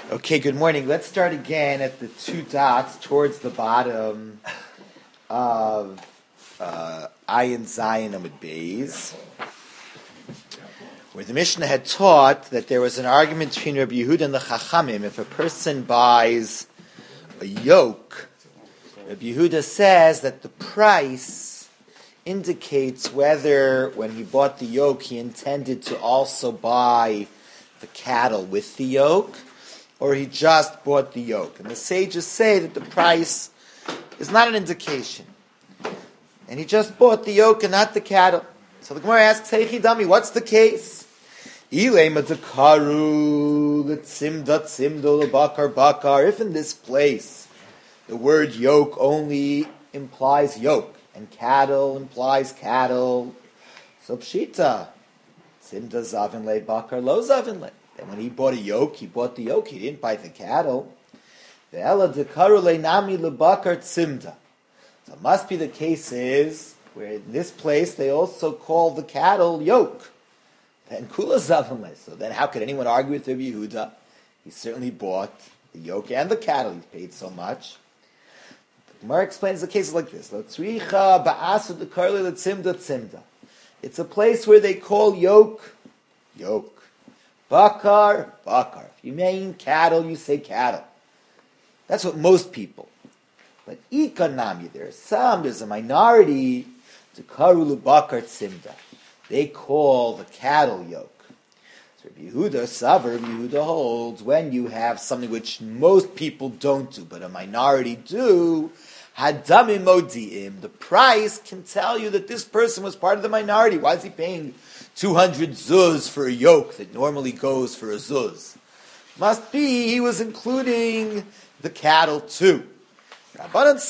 Okay, good morning. Let's start again at the two dots towards the bottom of Ayin Zayin Amud Beis, where the Mishnah had taught that there was an argument between Rabbi Yehuda and the Chachamim. If a person buys a yoke, Rabbi Yehuda says that the price indicates whether, when he bought the yoke, he intended to also buy the cattle with the yoke, or he just bought the yoke. And the sages say that the price is not an indication. And he just bought the yoke and not the cattle. So the Gemara asks, hey Chidami, what's the case? If in this place the word yoke only implies yoke, and cattle implies cattle, so pshita, tzimda zavin le bakar lo zavin le. And when he bought a yoke, he bought the yoke, he didn't buy the cattle. So it must be the case is, where in this place they also call the cattle yoke. Then kula zavim. So then how could anyone argue with Rabbi Yehuda? He certainly bought the yoke and the cattle, he paid so much. The Gemara explains the case like this. It's a place where they call yoke, yoke. Bakar, bakar. If you mean cattle, you say cattle. That's what most people. But ikanami, there's a minority to karulu bakar tzimda. They call the cattle yoke. So Rabbi Yehuda holds, when you have something which most people don't do, but a minority do, hadamim modiim, the price can tell you that this person was part of the minority. Why is he paying 200 zuz for a yoke that normally goes for a zuz? Must be he was including the cattle too. The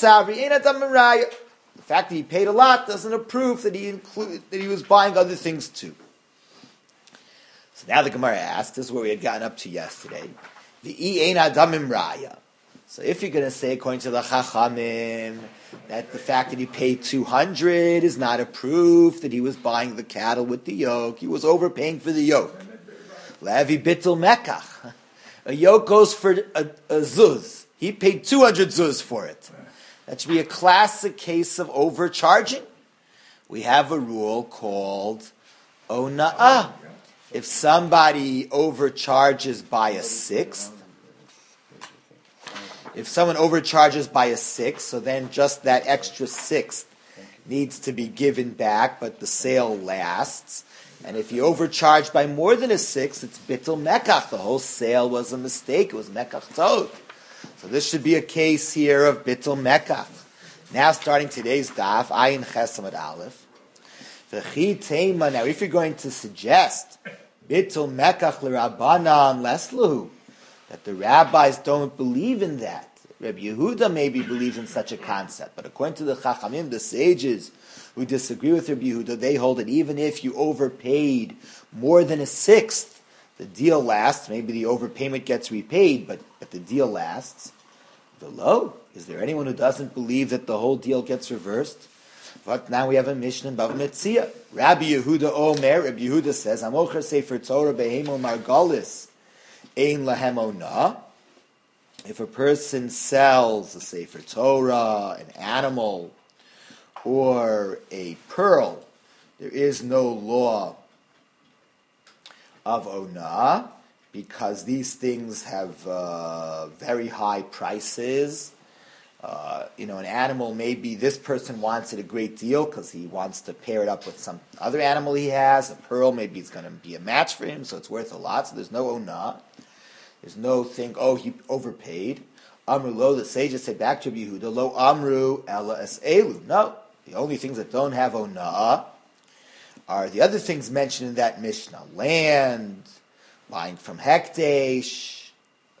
fact that he paid a lot doesn't prove that he was buying other things too. So now the Gemara asks, this is where we had gotten up to yesterday. So if you're going to say, according to the Chachamim, that the fact that he paid 200 is not a proof that he was buying the cattle with the yoke, he was overpaying for the yoke. Levi bittul mekach. A yoke goes for a zuz. He paid 200 zuz for it. That should be a classic case of overcharging. We have a rule called ona'ah. If somebody overcharges by a sixth, if someone overcharges by a sixth, so then just that extra sixth needs to be given back, but the sale lasts. And if you overcharged by more than a sixth, it's bittul mekach. The whole sale was a mistake. It was mekach tod. So this should be a case here of bittul mekach. Now starting today's daf, ayin ches amud aleph. Now if you're going to suggest bittul mekach l'rabbanan leslahu, that the rabbis don't believe in that. Rabbi Yehuda maybe believes in such a concept, but according to the Chachamim, the sages who disagree with Rabbi Yehuda, they hold that even if you overpaid more than a sixth, the deal lasts. Maybe the overpayment gets repaid, but the deal lasts. Below, is there anyone who doesn't believe that the whole deal gets reversed? But now we have a Mishnah in Bava Metzia. Rabbi Yehuda Omer, Rabbi Yehuda says, Amocher Sefer Torah behemo margalis. Ein lahem onah. If a person sells a Sefer Torah, an animal, or a pearl, there is no law of onah, because these things have very high prices. An animal, maybe this person wants it a great deal because he wants to pair it up with some other animal he has. A pearl, maybe it's going to be a match for him, so it's worth a lot. So there's no onah. There's no thing, he overpaid. Amru lo, the sages say back to Yehuda, lo amru ela es elu. No, the only things that don't have onah are the other things mentioned in that Mishnah. Land, buying from Hekdesh,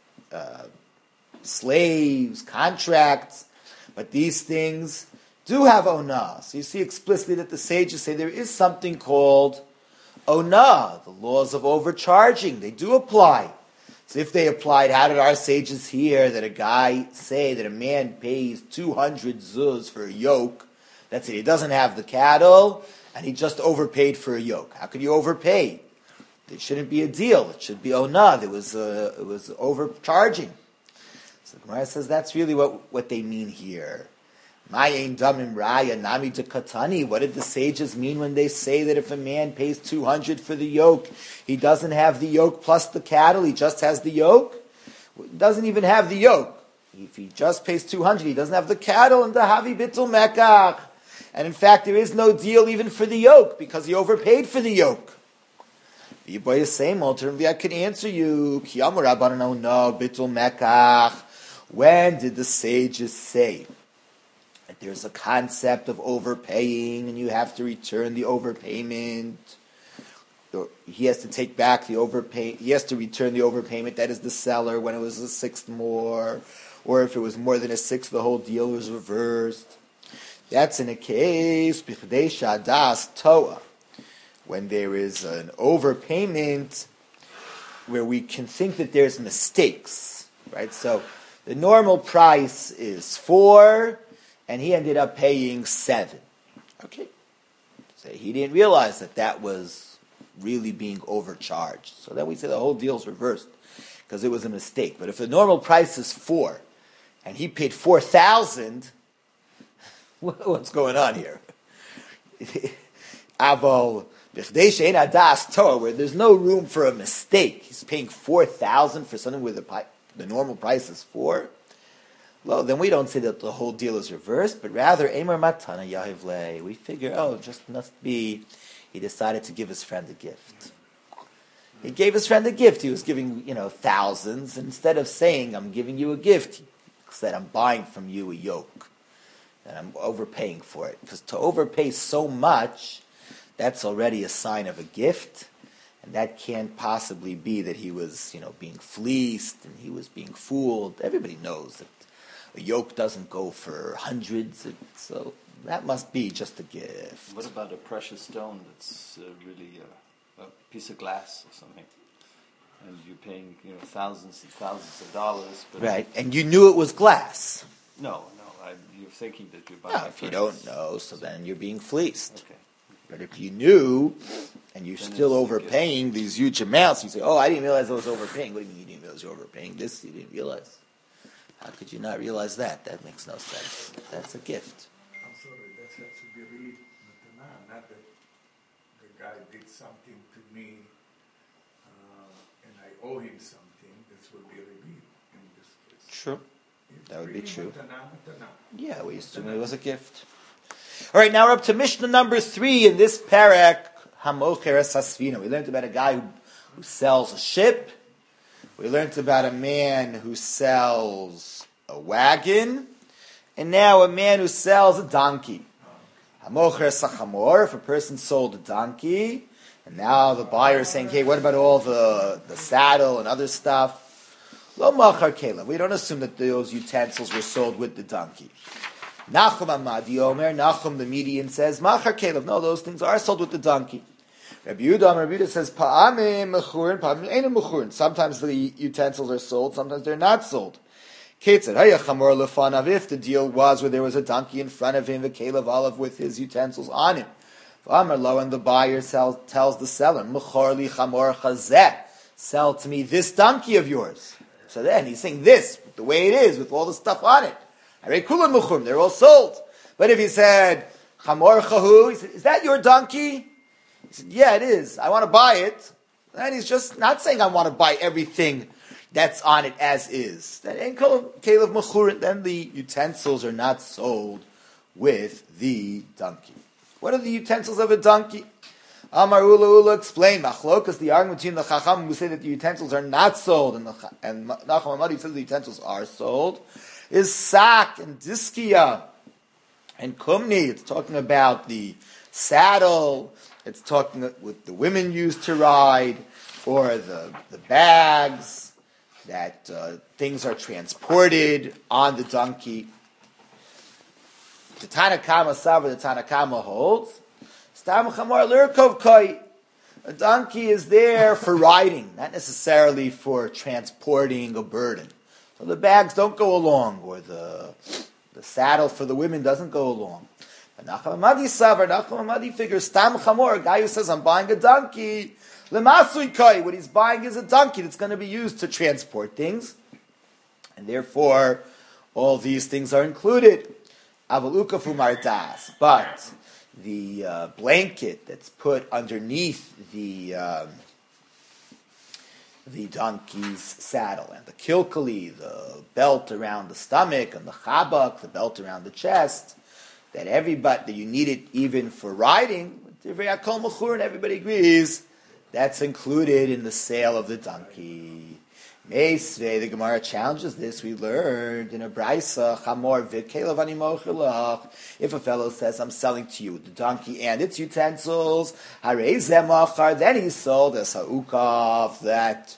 slaves, contracts. But these things do have onah. So you see explicitly that the sages say there is something called onah. The laws of overcharging, they do apply. So if they applied, how did our sages hear that a guy say that a man pays 200 zuz for a yoke? That's it. He doesn't have the cattle, and he just overpaid for a yoke. How could you overpay? It shouldn't be a deal. It should be onah. It was overcharging. So the Gemara says that's really what they mean here. Mayin damim raya nami to katani. What did the sages mean when they say that if a man pays 200 for the yoke, he doesn't have the yoke plus the cattle, he just has the yoke? He doesn't even have the yoke. If he just pays 200, he doesn't have the cattle and the havi bitul mekach. And in fact, there is no deal even for the yoke because he overpaid for the yoke. The Yiboy is saying, alternatively, I could answer you. Kiyamur Rabbanan, no, bitul mekach. When did the sages say that there's a concept of overpaying and you have to return the overpayment? He has to take back the overpay. He has to return the overpayment. That is the seller when it was a sixth more, or if it was more than a sixth, the whole deal was reversed. That's in a case b'chdei shadas toa, when there is an overpayment where we can think that there's mistakes, right? So the normal price is 4, and he ended up paying 7. Okay, so he didn't realize that was really being overcharged. So then we say the whole deal's reversed because it was a mistake. But if the normal price is 4 and he paid 4,000, what's going on here? Aval b'chdei she'ein adas toa, where there's no room for a mistake. He's paying 4,000 for something where the normal price is 4. Well, then we don't say that the whole deal is reversed, but rather Eimer matana yahivle. We figure, it just must be he decided to give his friend a gift. He gave his friend a gift. He was giving, thousands. Instead of saying, I'm giving you a gift, he said, I'm buying from you a yoke. And I'm overpaying for it. Because to overpay so much, that's already a sign of a gift. And that can't possibly be that he was, being fleeced and he was being fooled. Everybody knows that a yoke doesn't go for hundreds. So that must be just a gift. What about a precious stone that's really a piece of glass or something? And you're paying, thousands and thousands of dollars. But right, and you knew it was glass. No, you're thinking that you're buying. No, if you don't know, so then you're being fleeced. Okay. But if you knew, and you're still overpaying these huge amounts, you say, I didn't realize I was overpaying. What do you mean you didn't realize you were overpaying this? You didn't realize. How could you not realize that? That makes no sense. That's a gift. I'm sorry, that has to be really not that the guy did something to me and I owe him something. This would be a reveal in this case. True. That would be true. Matana. Yeah, we assume it was a gift. All right, now we're up to Mishnah number 3 in this parak, Hamocher es Hasfina. We learned about a guy who sells a ship. We learned about a man who sells a wagon. And now a man who sells a donkey. Hamocher es Hachamor, if a person sold a donkey, and now the buyer is saying, hey, what about all the saddle and other stuff? Lo machar kela. We don't assume that those utensils were sold with the donkey. Nachum Amadi Omer, Nachum the median says, machar kela. No, those things are sold with the donkey. Rabbi Yehuda says, pa'amim mechurin, pa'amim einem mechurin. Sometimes the utensils are sold, sometimes they're not sold. Ketzad hayachamor lefanav. If the deal was where there was a donkey in front of him, the kelev olive with his utensils on him. V'amar lo, and the buyer tells the seller, mechor li chamor chazeh. Sell to me this donkey of yours. So then he's saying this, the way it is, with all the stuff on it. Harei kulan mechurim, they're all sold. But if he said, chamor chahu, he said, is that your donkey? He said, yeah, it is. I want to buy it. And he's just not saying I want to buy everything that's on it as is. Then ain't kelev mechurin, then the utensils are not sold with the donkey. What are the utensils of a donkey? Amar Ula explained, Machlokas, the argument between the Chacham who say that the utensils are not sold, and Nachum Amadi says the utensils are sold, is sak and diskia and kumni. It's talking about the saddle, it's talking what the women used to ride, or the bags, that things are transported on the donkey. The Tanakama Sabra, the Tanakama holds, Stam Chamor Lirkov Koi. A donkey is there for riding, not necessarily for transporting a burden. So the bags don't go along, or the saddle for the women doesn't go along. But Nachum Amadi Sabra, Nachum Amadi figures, Stam Chamor, a guy who says, I'm buying a donkey, Lemasui koi, what he's buying is a donkey that's going to be used to transport things, and therefore all these things are included. Avaluka fumardas, but the blanket that's put underneath the donkey's saddle, and the kilkali, the belt around the stomach, and the chabak, the belt around the chest, that you need it even for riding, and everybody agrees, that's included in the sale of the donkey. Meisvei, the Gemara challenges this. We learned in a brisa, Chamor v'kelev ani mochelach. If a fellow says, I'm selling to you the donkey and its utensils, harei zemachar, then he sold as ha'ukav, that,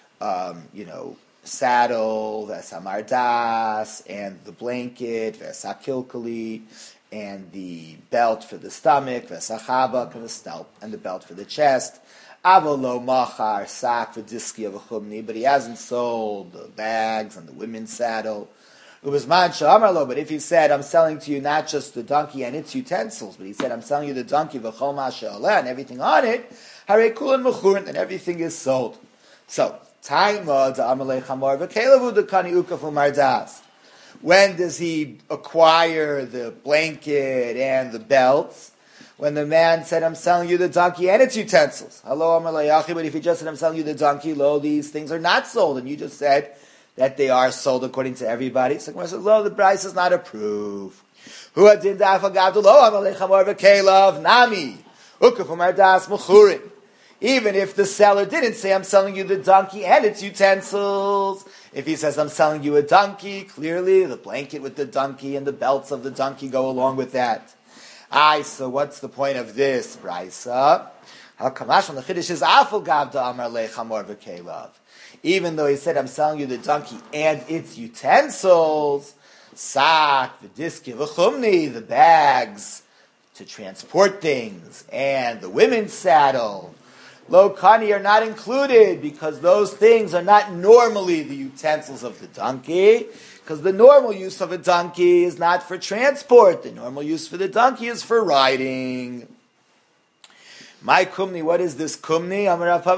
saddle, v'samardas, and the blanket, v'sakilkali, and the belt for the stomach, v'sachabak, and the belt for the chest. Avolo machar sak v'diski of a chumni, but he hasn't sold the bags and the women's saddle. Ubizman sha'amarlo, but if he said, I'm selling to you not just the donkey and its utensils, but he said, I'm selling you the donkey v'chol ma'ashe'oleh, and everything on it, harei kulan mechurin, and everything is sold. So, taima da'amalei chamor v'kelevu dekani uka fumardas. When does he acquire the blanket and the belts? When the man said, I'm selling you the donkey and its utensils. Hello, Amar Layachi, but if he just said, I'm selling you the donkey, lo, these things are not sold. And you just said that they are sold according to everybody. So Gemara says, lo, the price is not a proof. Hu adin da'afagav lo, Amar Lechamor v'kelev, nami, ukafum ardas mechurin. Even if the seller didn't say, I'm selling you the donkey and its utensils, if he says, I'm selling you a donkey, clearly the blanket with the donkey and the belts of the donkey go along with that. So what's the point of this, Brisa? Even though he said, I'm selling you the donkey and its utensils, sak, v'diski, v'chumni, the bags to transport things, and the women's saddle, lo kani are not included, because those things are not normally the utensils of the donkey, because the normal use of a donkey is not for transport. The normal use for the donkey is for riding. My kumni, what is this kumni?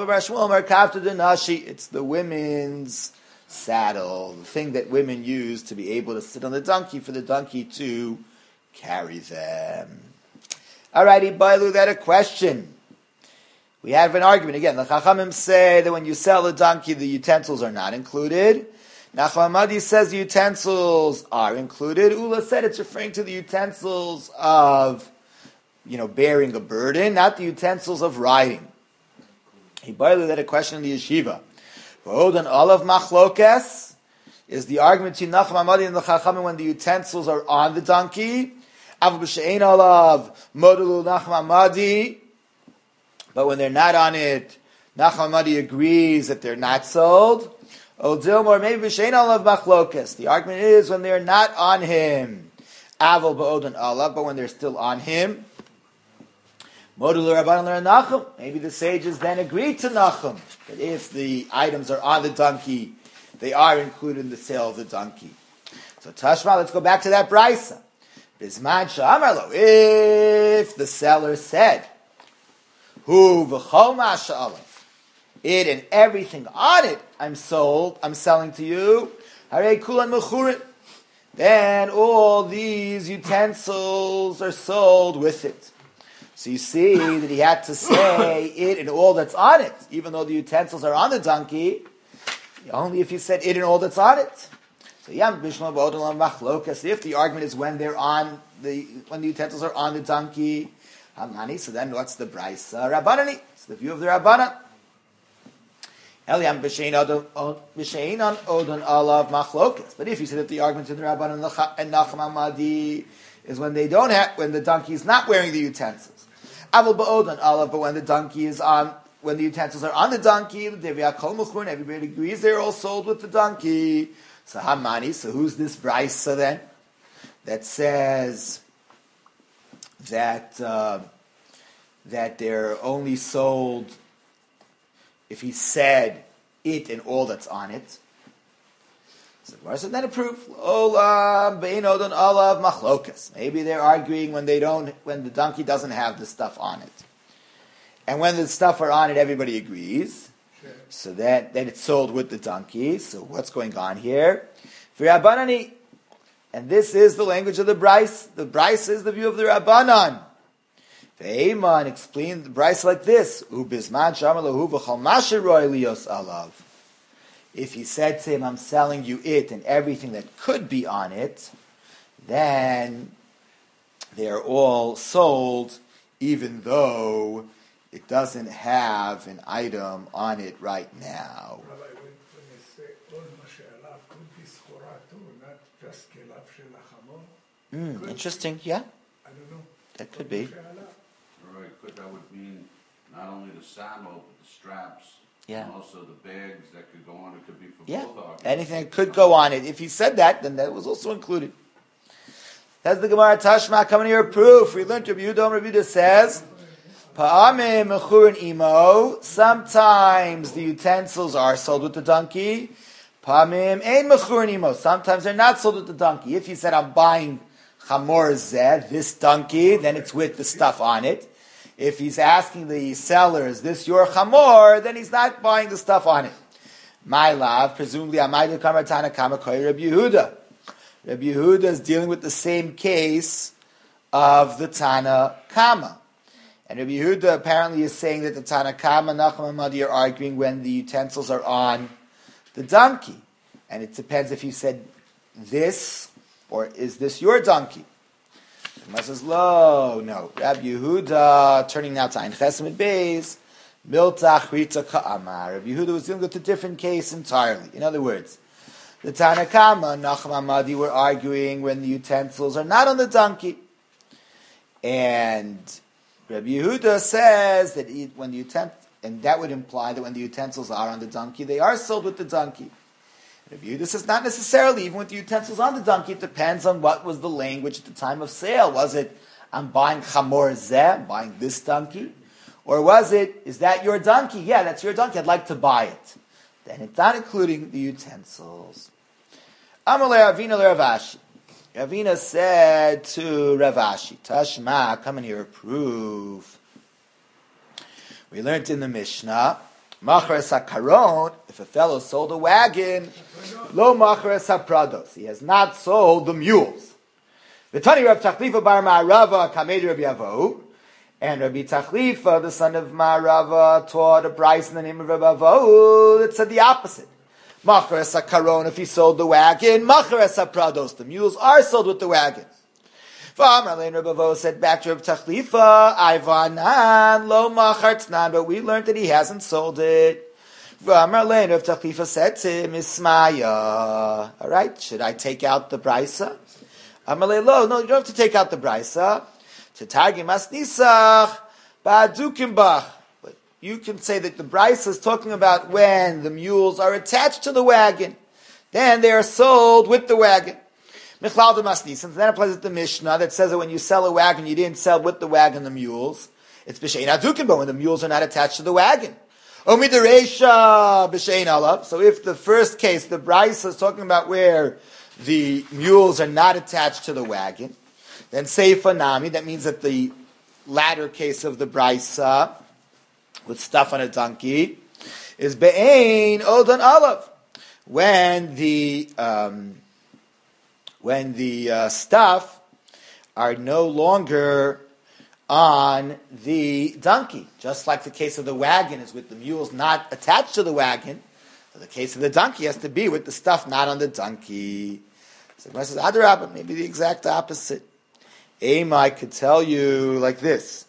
It's the women's saddle, the thing that women use to be able to sit on the donkey, for the donkey to carry them. Alrighty, Bailu, that a question. We have an argument. Again, the Chachamim say that when you sell a donkey, the utensils are not included. Nachman Madi says the utensils are included. Ula said it's referring to the utensils of, bearing a burden, not the utensils of riding. He barely had a question in the yeshiva. V'od an olav machlokes is the argument between Nachman Madi and the Chachamim when the utensils are on the donkey. Avu b'she'ein olav modulu Nachman Madi, but when they're not on it, Nachman Madi agrees that they're not sold. Odilmor, maybe B'shein Olav Machlokas. The argument is when they're not on him. Avol Ba'odon Olav, but when they're still on him. Modul Rabban Nachum. Maybe the sages then agree to Nachum that if the items are on the donkey, they are included in the sale of the donkey. So Tashma, let's go back to that brisa. Bisman Sha'amarlo. If the seller said, Hu V'chol Masha'alav, it and everything on it, I'm selling to you. Harei kulan mechurin. Then all these utensils are sold with it. So you see that he had to say it and all that's on it, even though the utensils are on the donkey, only if he said it and all that's on it. So if the argument is when the utensils are on the donkey, so then what's the brisa? Rabbanani. It's the view of the Rabbanan. But if you say that the argument in the Rabbanan and Nachman Madi is when when the donkey is not wearing the utensils. But when the donkey is on, when the utensils are on the donkey, everybody agrees they're all sold with the donkey. So who's this brisa then that says that they're only sold if he said it and all that's on it? So Gemara said, then a proof. Maybe they're arguing when the donkey doesn't have the stuff on it. And when the stuff are on it, everybody agrees. Sure. So then it's sold with the donkey. So what's going on here? V'Rabbanani. And this is the language of the Bryce. The Bryce is the view of the Rabbanan. Ve'eman explained the Bryce like this: Ubizman shamar lahu v'chol masher roi lios alav. If he said to him, "I'm selling you it and everything that could be on it," then they are all sold, even though it doesn't have an item on it right now. Rabbi, when they say all mashallah could be schora too, not just kelav shel hachamor. Interesting, yeah, I don't know. that could be. Right, but that would mean not only the saddle, but the straps, Yeah. and also the bags that could go on. It could be for Yeah, both arguments. anything that could go on it. If he said that, then that was also included. That's the Gemara Tashma coming here proof. We learned Rabbi Yehuda says, Pa'amim mechur and imo. Sometimes the utensils are sold with the donkey. Pa'amim ein mechur and imo. Sometimes they're not sold with the donkey. If he said, I'm buying chamor zeh, this donkey, then it's with the stuff on it. If he's asking the seller, is this your chamor, then he's not buying the stuff on it. My love, presumably, Amaydu Kamar Tana Kama Koi Rabbi Yehuda. Rabbi Yehuda is dealing with the same case of the Tana Kama. And Rabbi Yehuda apparently is saying that the Tana Kama, Nachman and Madi are arguing when the utensils are on the donkey. And it depends if you said this, or is this your donkey? The Gemara says, no. Rabbi Yehuda, turning now to Ein Chesed Beis, Miltach Rita Ka'amar. Rabbi Yehuda was dealing with a different case entirely. In other words, the Tana Kama, Nachman and Madi were arguing when the utensils are not on the donkey. And Rabbi Yehuda says that when the and that would imply that when the utensils are on the donkey, they are sold with the donkey. Rabbi Yehuda says not necessarily, even with the utensils on the donkey, it depends on what was the language at the time of sale. Was it, I'm buying chamor zeh, I'm buying this donkey? Or was it, is that your donkey? Yeah, that's your donkey, I'd like to buy it. Then it's not including the utensils. Amalei Ravina le Ravashi. Ravina said to Ravashi, Tashma, come in here, prove. We learned in the Mishnah, Machares HaKaron, if a fellow sold a wagon, Lo Machares HaPrados, he has not sold the mules. V'tani Rav Tachlifa bar Ma'arava, Kamed Rabbi Avohu, and Rabbi Tachlifa, the son of Ma'arava, taught a Bryce in the name of Rabbi Avohu that said the opposite. Machares HaKaron, if he sold the wagon, Machares HaPrados, the mules are sold with the wagon. V'amar lein Rabbi Avohu said back to Rabbi Tachlifa, Ivanan lo machartnan, but we learned that he hasn't sold it. V'amar lein Rabbi Tachlifa said to him, Ismaya, all right, should I take out the brisa? Amar lein lo, no, you don't have to take out the brisa. Tetargim asnisach ba'adukimbach. But you can say that the brisa is talking about when the mules are attached to the wagon, then they are sold with the wagon. Michlal de Masnis, and that applies to the Mishnah that says that when you sell a wagon, you didn't sell with the wagon the mules. It's b'shein adukin, but when the mules are not attached to the wagon. Omidereisha b'shein alav. So if the first case, the Bryce is talking about where the mules are not attached to the wagon, then seifa nami, that means that the latter case of the Bryce with stuff on a donkey is be'ein odan alav. When the stuff are no longer on the donkey. Just like the case of the wagon is with the mules not attached to the wagon, so the case of the donkey has to be with the stuff not on the donkey. So the says, Adarabah, maybe the exact opposite. I could tell you like this.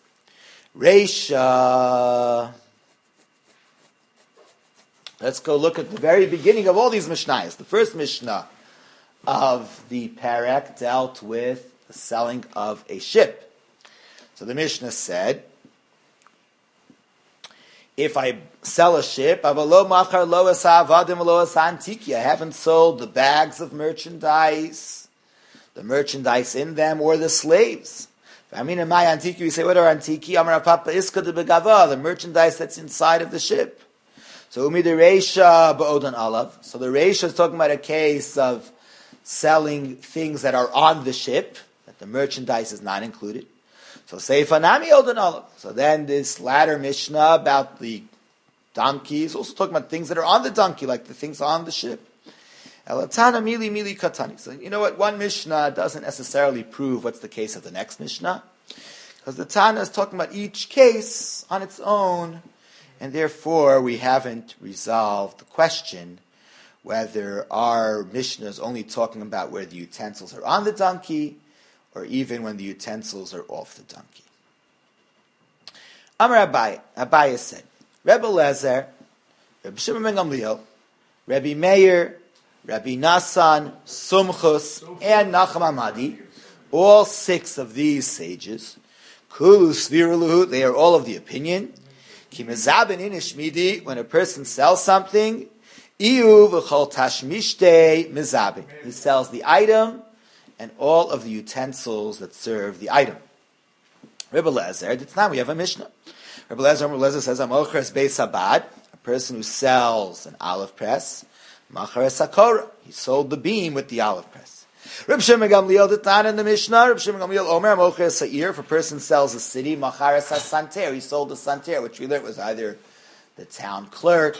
Reisha. Let's go look at the very beginning of all these Mishnayos. The first Mishnah of the Parak dealt with the selling of a ship. So the Mishnah said, if I sell a ship, I haven't sold the bags of merchandise, the merchandise in them, or the slaves. I mean, in my antiki, we say, what are antiki? Amar Papa Iska de Begava, the merchandise that's inside of the ship. So umi the Reisha ba'odan alav. So the Reisha is talking about a case of selling things that are on the ship, that the merchandise is not included. So Seifa Nami Odin Olav. So then this latter Mishnah about the donkey is also talking about things that are on the donkey, like the things on the ship. Elatana Mili Mili Katani. So you know what? One Mishnah doesn't necessarily prove what's the case of the next Mishnah. Because the Tana is talking about each case on its own, and therefore we haven't resolved the question whether our Mishnah is only talking about where the utensils are on the donkey, or even when the utensils are off the donkey. Amar Abaye said, Rebbe Lezer, Rebbe Shimon ben Gamliel, Rebbe Meir, Rabbi Nassan, Sumchus, and Nachum Amadi, all 6 of these sages, Kulu Sviraluhu, they are all of the opinion, Ki mezabin inish midi, when a person sells something, Iu v'chol tashmishte mezabin, he sells the item and all of the utensils that serve the item. Rebbe Lezer, it's now we have a Mishnah. Rebbe Lezer says, Amochres beis Sabad, a person who sells an olive press, Machares Sakora, he sold the beam with the olive press. Reb Shimon Gamliel did not in the Mishnah. Reb Shimon Gamliel Omer Mocher Sa'ir. If a person sells a city, Machares Santer, he sold the Santer, which we learned was either the town clerk,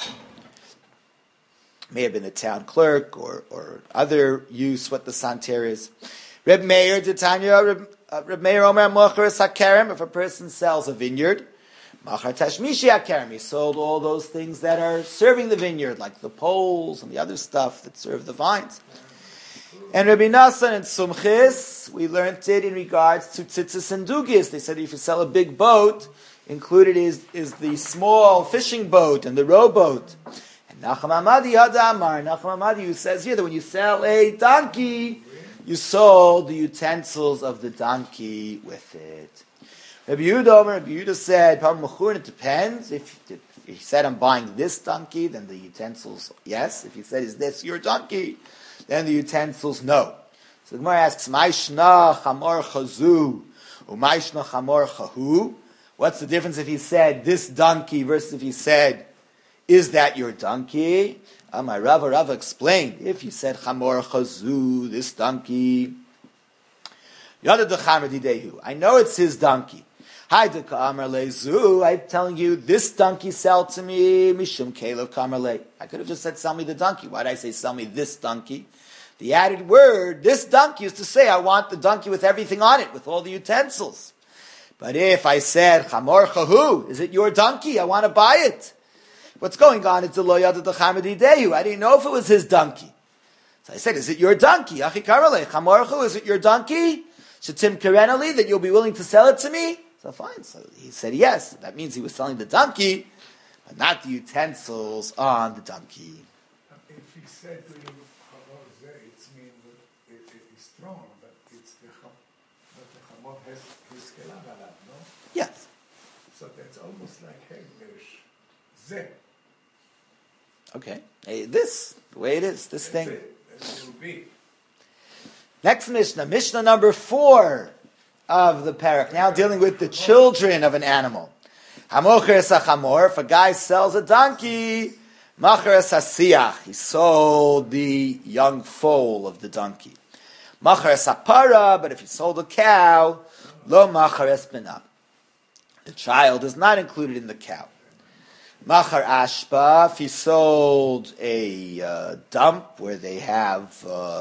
may have been the town clerk, or other use what the Santer is. Reb Meir did Tanya. Reb Meir Omer Machares Hakerem. If a person sells a vineyard, Machar Tashmishi Hakerem, he sold all those things that are serving the vineyard, like the poles and the other stuff that serve the vines. And Rabbi Nassan and Sumchis, we learned it in regards to tzitzis and dugis. They said if you sell a big boat, included is the small fishing boat and the rowboat. And Nachum Amadi Hadamar, Nachum Amadi, who says here that when you sell a donkey, you sold the utensils of the donkey with it. Rabbi Yehuda said, it depends. If he said, I'm buying this donkey, then the utensils, yes. If he said, is this your donkey? Then the utensils, no. So the Gemara asks, Maishna chamor chazu, u'maishna chamor chahu. What's the difference if he said this donkey versus if he said, is that your donkey? My Rava explained, if he said chamor chazu, this donkey, I know it's his donkey. I'm telling you, this donkey sell to me, mishum kelev kamerle. I could have just said, sell me the donkey. Why did I say, sell me this donkey? The added word, this donkey, is to say, I want the donkey with everything on it, with all the utensils. But if I said, chamor chahu, is it your donkey? I want to buy it. What's going on? It's a lo yada d'chamadi dehu. I didn't know if it was his donkey. So I said, is it your donkey? Achi kamerle, chamor chahu, is it your donkey? Shatim karenali, that you'll be willing to sell it to me? So fine. So he said yes. That means he was selling the donkey, but not the utensils on the donkey. If he said to him, it means it is strong, but it's the chamor has his kelav alab, no? Yes. So that's almost like Hegdesh. Zeh. Okay. Hey, this, the way it is, this thing. That will be. Next Mishnah number 4. Of the parak, now dealing with the children of an animal. Hamocher sachamor, if a guy sells a donkey, macher sasiach, he sold the young foal of the donkey. Macher sapara, but if he sold a cow, lo macher espinah. The child is not included in the cow. Macher ashpa, if he sold a dump where they have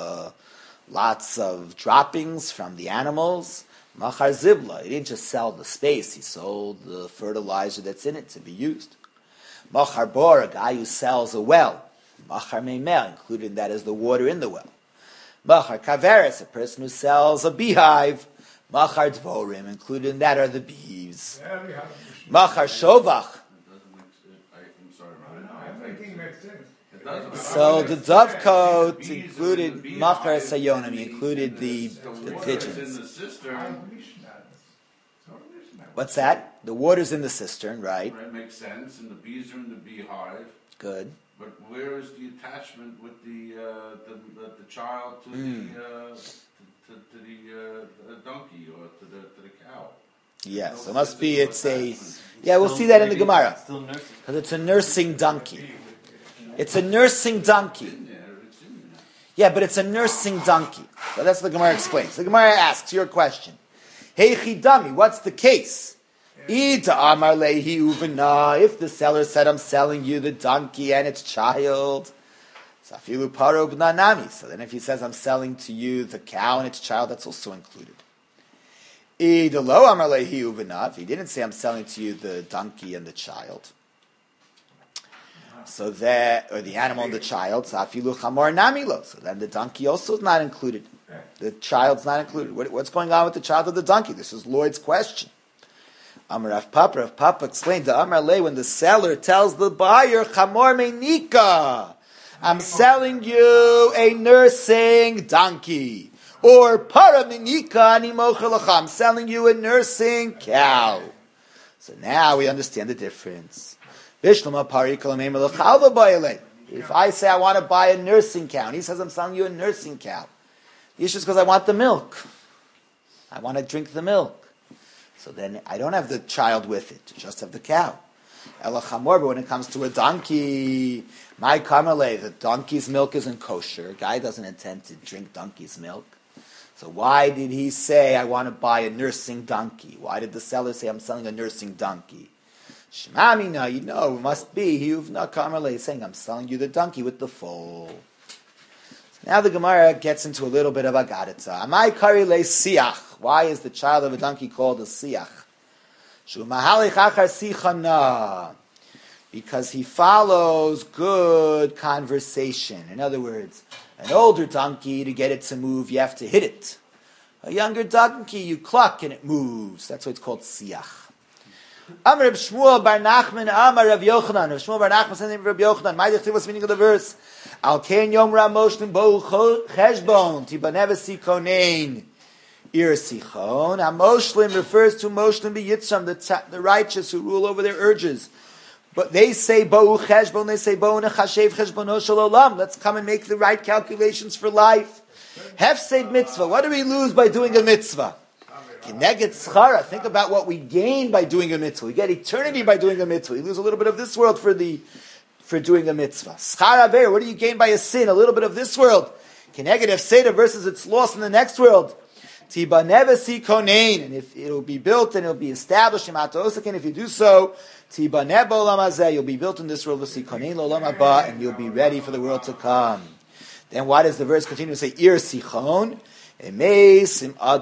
lots of droppings from the animals, Machar Zibla, he didn't just sell the space, he sold the fertilizer that's in it to be used. Machar Bor, a guy who sells a well. Machar Meimel, included in that is the water in the well. Machar Kaveris, a person who sells a beehive. Machar Dvorim, included in that are the beeves. Machar Shovach. I'm sorry, Everything makes sense. So the dovecote included Machar Sayonim, he included the pigeons. In the cistern, What's that? The water's in the cistern, right? that makes sense, and the bees are in the beehive. Good. But where is the attachment with the child to the donkey or to the cow? Yes, so it must be, it's a... Yeah, we'll see that in the Gemara. Still nursing. Because it's a nursing donkey. It's a nursing donkey. It's in there. Yeah, but it's a nursing donkey. So that's what the Gemara explains. The Gemara asks your question. Hey chidami, what's the case? If the seller said, I'm selling you the donkey and its child, so then if he says, I'm selling to you the cow and its child, that's also included. If he didn't say, I'm selling to you the donkey and the child, so that, or the animal and the child, so then the donkey also is not included. The child's not included. What's going on with the child of the donkey? This is Lloyd's question. Rav Papa explained to Amar Le, when the seller tells the buyer, Chamor Meinika, I'm selling you a nursing donkey. Or Para Meinika Ani Mochelacha, I'm selling you a nursing cow. So now we understand the difference. If I say I want to buy a nursing cow, and he says I'm selling you a nursing cow, the issue is because I want the milk. I want to drink the milk. So then I don't have the child with it, just have the cow. Elachamor, but when it comes to a donkey, my kamalei, the donkey's milk isn't kosher. A guy doesn't intend to drink donkey's milk. So why did he say, I want to buy a nursing donkey? Why did the seller say, I'm selling a nursing donkey? Shemamina, it must be, Yuvna kamalei, saying, I'm selling you the donkey with the foal. Now the Gemara gets into a little bit of agaritza. Amai kari le siach. Why is the child of a donkey called a siach? Shu mahalich achar sichana. Because he follows good conversation. In other words, an older donkey, to get it to move, you have to hit it. A younger donkey, you cluck and it moves. That's why it's called siach. Amar Reb Shmuel bar Nachman, Amar Rav Yochanan. Reb Shmuel bar Nachman said the name of Rav Yochanan. What's the meaning of the verse? Al Ken Yom Ra Moshlim Bo Cheshbon Tibanevasi Konein Ir Sichon. Moshlim refers to Moshlim B'Yitzram, the righteous who rule over their urges. But they say Bo Cheshbon, they say Bo Nechashev Cheshbono Shel Olam. Let's come and make the right calculations for life. Hefseid mitzvah. What do we lose by doing a mitzvah? Kineged schara. Think about what we gain by doing a mitzvah. We get eternity by doing a mitzvah. We lose a little bit of this world for doing a mitzvah. Schara ver. What do you gain by a sin? A little bit of this world. Kineged efseda versus its loss in the next world. Tiba nevesi konein. And if it will be built and it will be established in Matosakin, if you do so, Tiba nebo lamazeh. You'll be built in this world. V'si konein lolam haba, and you'll be ready for the world to come. Then why does the verse continue to say ir sichon? But if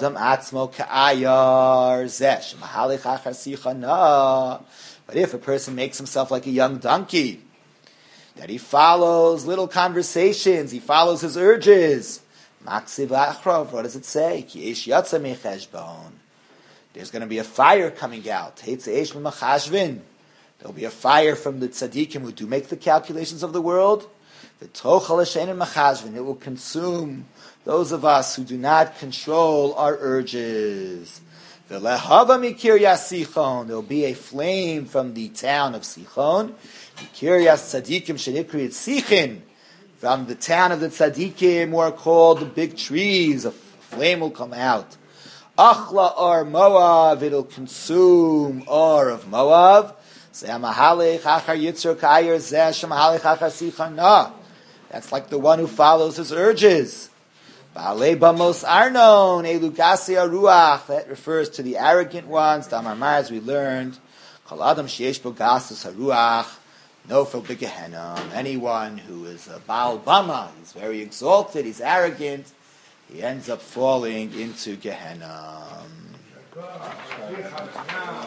a person makes himself like a young donkey, that he follows little conversations, he follows his urges, what does it say? There's going to be a fire coming out. There'll be a fire from the tzaddikim who do make the calculations of the world. It will consume those of us who do not control our urges. There will be a flame from the town of Sichon. From the town of the tzaddikim, who are called the big trees, a flame will come out. Achla or Moav, it'll consume Or of Moav. That's like the one who follows his urges. Baalei bamos arnon elugasi aruach. That refers to the arrogant ones. Damar, as we learned, kol adam sheyesh bo gasus haruach nofel b'gehenna. Anyone who is a baal bama, he's very exalted, he's arrogant, he ends up falling into Gehenna.